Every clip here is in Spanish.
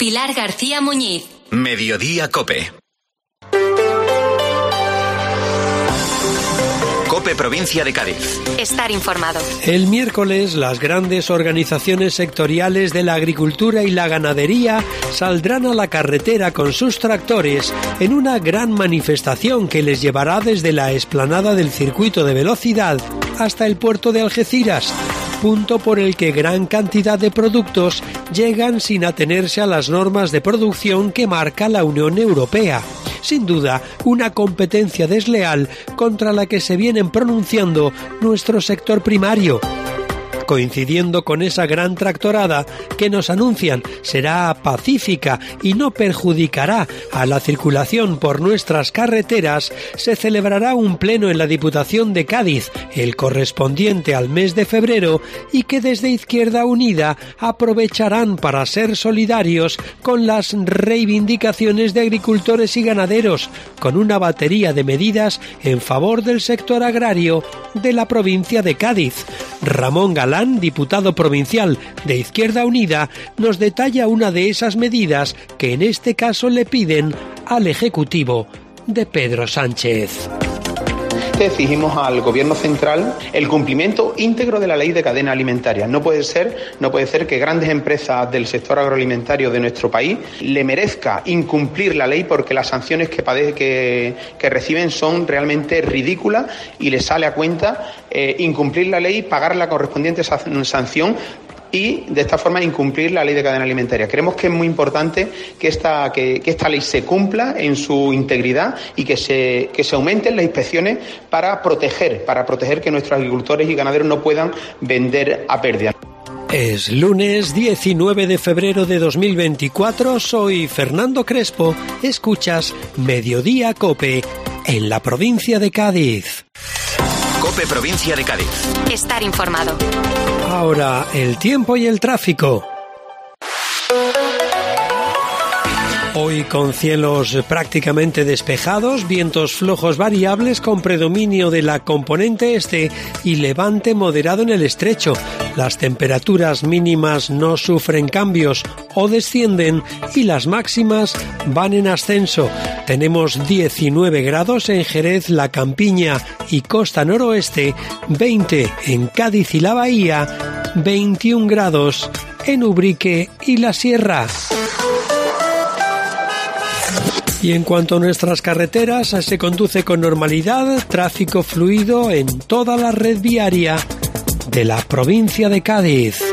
Pilar García Muñiz. Mediodía COPE. COPE Provincia de Cádiz. Estar informado. El miércoles, las grandes organizaciones sectoriales de la agricultura y la ganadería saldrán a la carretera con sus tractores en una gran manifestación que les llevará desde la explanada del circuito de velocidad hasta el puerto de Algeciras, punto por el que gran cantidad de productos llegan sin atenerse a las normas de producción que marca la Unión Europea. Sin duda, una competencia desleal contra la que se vienen pronunciando nuestro sector primario. Coincidiendo con esa gran tractorada que nos anuncian será pacífica y no perjudicará a la circulación por nuestras carreteras, se celebrará un pleno en la Diputación de Cádiz, el correspondiente al mes de febrero, y que desde Izquierda Unida aprovecharán para ser solidarios con las reivindicaciones de agricultores y ganaderos, con una batería de medidas en favor del sector agrario de la provincia de Cádiz. Ramón Galán, diputado provincial de Izquierda Unida, nos detalla una de esas medidas que en este caso le piden al Ejecutivo de Pedro Sánchez. Exigimos al Gobierno central el cumplimiento íntegro de la ley de cadena alimentaria. No puede ser que grandes empresas del sector agroalimentario de nuestro país le merezca incumplir la ley porque las sanciones que reciben son realmente ridículas y les sale a cuenta incumplir la ley, pagar la correspondiente sanción y de esta forma incumplir la ley de cadena alimentaria. Creemos que es muy importante que esta ley se cumpla en su integridad y que se aumenten las inspecciones para proteger que nuestros agricultores y ganaderos no puedan vender a pérdida. Es lunes 19 de febrero de 2024, soy Fernando Crespo, escuchas Mediodía COPE en la provincia de Cádiz. COPE Provincia de Cádiz. Estar informado. Ahora, el tiempo y el tráfico. Hoy con cielos prácticamente despejados, vientos flojos variables con predominio de la componente este y levante moderado en el estrecho. Las temperaturas mínimas no sufren cambios o descienden y las máximas van en ascenso. Tenemos 19 grados en Jerez, La Campiña y Costa Noroeste, 20 en Cádiz y la Bahía, 21 grados en Ubrique y la Sierra. Y en cuanto a nuestras carreteras, se conduce con normalidad, tráfico fluido en toda la red viaria de la provincia de Cádiz.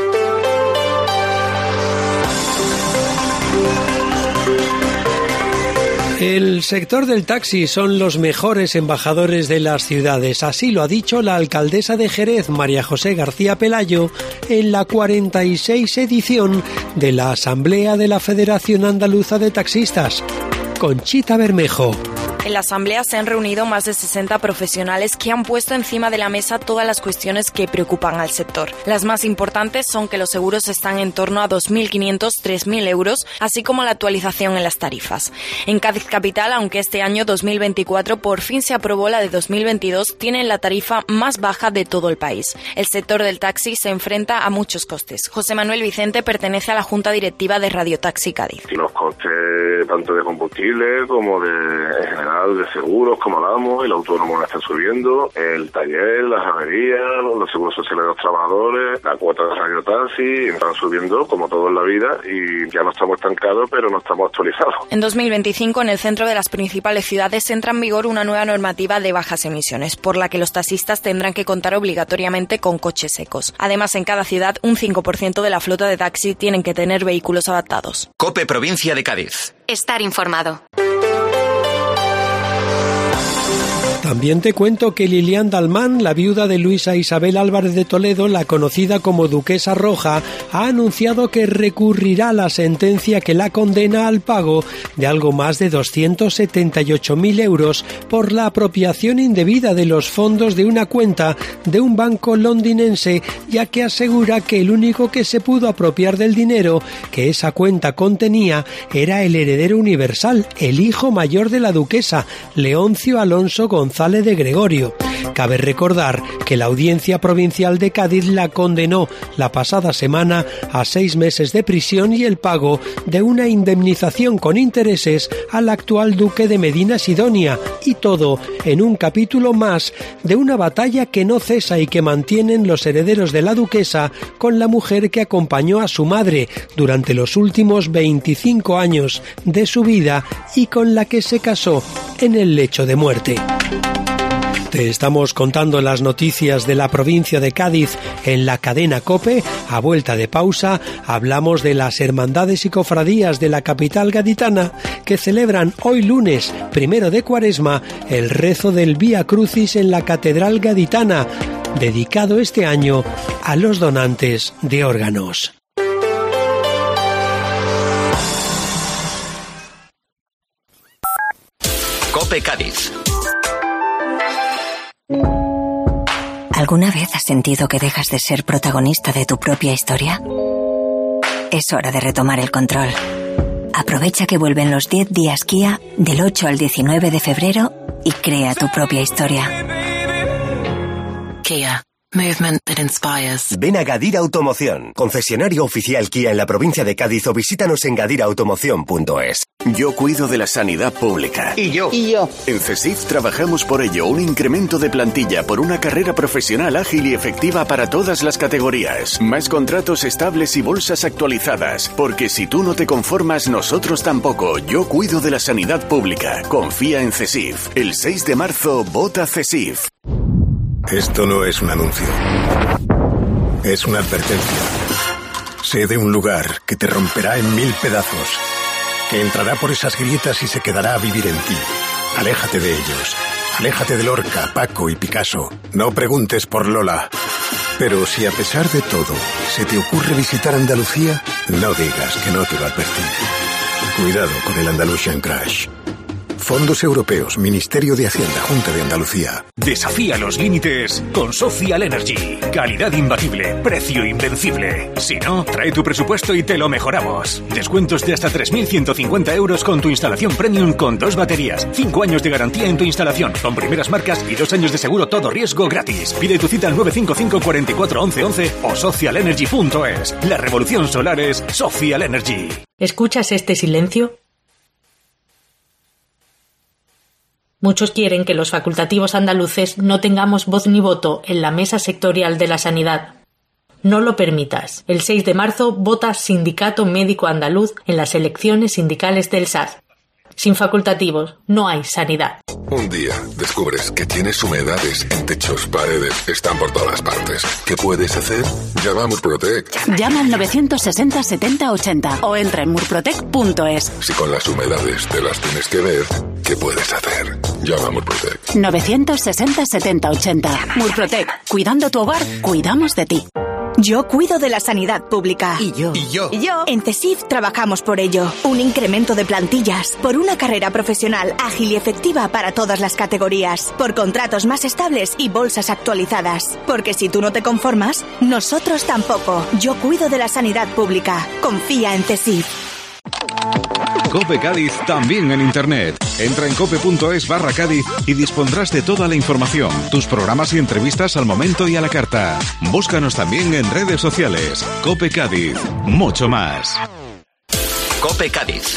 El sector del taxi son los mejores embajadores de las ciudades, así lo ha dicho la alcaldesa de Jerez, María José García Pelayo, en la 46 edición de la Asamblea de la Federación Andaluza de Taxistas. Conchita Bermejo. En la asamblea se han reunido más de 60 profesionales que han puesto encima de la mesa todas las cuestiones que preocupan al sector. Las más importantes son que los seguros están en torno a 2.500-3.000 euros, así como la actualización en las tarifas. En Cádiz Capital, aunque este año 2024 por fin se aprobó la de 2022, tienen la tarifa más baja de todo el país. El sector del taxi se enfrenta a muchos costes. José Manuel Vicente pertenece a la Junta Directiva de Radio Taxi Cádiz. Y los costes tanto de combustible como de de seguros, como hablamos, el autónomo está subiendo, el taller, las averías, los seguros sociales de los trabajadores, la cuota de Radio Taxi, están subiendo como todo en la vida y ya no estamos estancados, pero no estamos actualizados. En 2025, en el centro de las principales ciudades entra en vigor una nueva normativa de bajas emisiones, por la que los taxistas tendrán que contar obligatoriamente con coches secos. Además, en cada ciudad, un 5% de la flota de taxi tienen que tener vehículos adaptados. COPE Provincia de Cádiz. Estar informado. También te cuento que Lilian Dalmán, la viuda de Luisa Isabel Álvarez de Toledo, la conocida como Duquesa Roja, ha anunciado que recurrirá a la sentencia que la condena al pago de algo más de 278.000 euros por la apropiación indebida de los fondos de una cuenta de un banco londinense, ya que asegura que el único que se pudo apropiar del dinero que esa cuenta contenía era el heredero universal, el hijo mayor de la duquesa, Leoncio Alonso González González de Gregorio. Cabe recordar que la Audiencia Provincial de Cádiz la condenó la pasada semana a 6 meses de prisión y el pago de una indemnización con intereses al actual duque de Medina Sidonia, y todo en un capítulo más de una batalla que no cesa y que mantienen los herederos de la duquesa con la mujer que acompañó a su madre durante los últimos 25 años de su vida y con la que se casó en el lecho de muerte. Te estamos contando las noticias de la provincia de Cádiz en la cadena COPE. A vuelta de pausa hablamos de las hermandades y cofradías de la capital gaditana que celebran hoy lunes 1 de Cuaresma el rezo del Vía Crucis en la Catedral Gaditana, dedicado este año a los donantes de órganos. COPE Cádiz. ¿Alguna vez has sentido que dejas de ser protagonista de tu propia historia? Es hora de retomar el control. Aprovecha que vuelven los 10 días Kia del 8 al 19 de febrero y crea tu propia historia. Kia. Movement that inspires. Ven a Gadira Automoción, concesionario oficial Kia en la provincia de Cádiz, o visítanos en gadirautomoción.es. Yo cuido de la sanidad pública. Y yo. En CESIF trabajamos por ello, un incremento de plantilla por una carrera profesional ágil y efectiva para todas las categorías. Más contratos estables y bolsas actualizadas. Porque si tú no te conformas, nosotros tampoco. Yo cuido de la sanidad pública. Confía en CESIF. El 6 de marzo, vota CESIF. Esto no es un anuncio. Es una advertencia. Sé de un lugar que te romperá en 1000 pedazos, que entrará por esas grietas y se quedará a vivir en ti. Aléjate de ellos. Aléjate de Lorca, Paco y Picasso. No preguntes por Lola. Pero si a pesar de todo se te ocurre visitar Andalucía, no digas que no te lo advertí. Cuidado con el Andalusian Crash. Fondos Europeos, Ministerio de Hacienda, Junta de Andalucía. Desafía los límites con Social Energy. Calidad imbatible, precio invencible. Si no, trae tu presupuesto y te lo mejoramos. Descuentos de hasta 3.150 euros con tu instalación premium con 2 baterías, 5 años de garantía en tu instalación, con primeras marcas y 2 años de seguro todo riesgo gratis. Pide tu cita al 955 44 11 11 o socialenergy.es. La revolución solar es Social Energy. ¿Escuchas este silencio? Muchos quieren que los facultativos andaluces no tengamos voz ni voto en la mesa sectorial de la sanidad. No lo permitas. El 6 de marzo vota Sindicato Médico Andaluz en las elecciones sindicales del SAS. Sin facultativos no hay sanidad. Un día descubres que tienes humedades en techos, paredes, están por todas partes. ¿Qué puedes hacer? Llama a Murprotec. Llama al 960 70 80 o entra en murprotec.es. Si con las humedades te las tienes que ver, ¿qué puedes hacer? Llama a Murprotec. 960 70 80. Murprotec. Cuidando tu hogar, cuidamos de ti. Yo cuido de la sanidad pública. Y yo. En CESIF trabajamos por ello. Un incremento de plantillas, por una carrera profesional ágil y efectiva para todas las categorías, por contratos más estables y bolsas actualizadas. Porque si tú no te conformas, nosotros tampoco. Yo cuido de la sanidad pública. Confía en CESIF. COPE Cádiz también en internet. Entra en cope.es/Cádiz y dispondrás de toda la información, tus programas y entrevistas al momento y a la carta. Búscanos también en redes sociales. COPE Cádiz, mucho más. COPE Cádiz.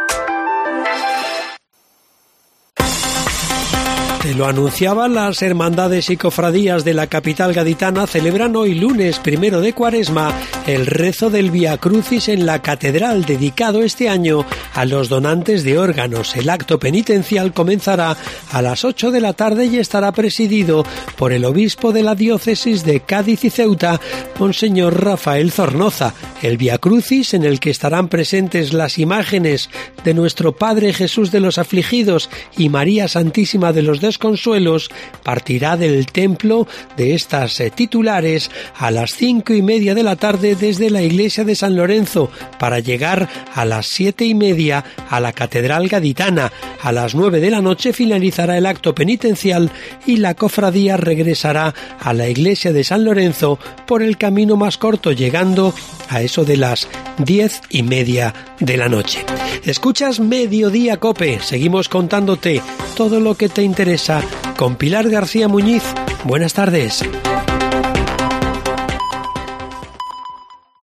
Te lo anunciaban, las hermandades y cofradías de la capital gaditana celebran hoy lunes 1 de Cuaresma el rezo del Vía Crucis en la catedral, dedicado este año a los donantes de órganos. El acto penitencial comenzará a las 8 de la tarde y estará presidido por el obispo de la diócesis de Cádiz y Ceuta, Monseñor Rafael Zornoza. El Vía Crucis, en el que estarán presentes las imágenes de nuestro Padre Jesús de los Afligidos y María Santísima de los Desconsuelos, partirá del templo de estas titulares a las 5:30 de la tarde desde la iglesia de San Lorenzo, para llegar a las 7:30 a la catedral gaditana. A las 9 de la noche finalizará el acto penitencial y la cofradía regresará a la iglesia de San Lorenzo por el camino más corto, llegando a eso de las 10:30 de la noche. Escuchas Mediodía Cope, seguimos contándote todo lo que te interesa con Pilar García Muñiz. Buenas tardes.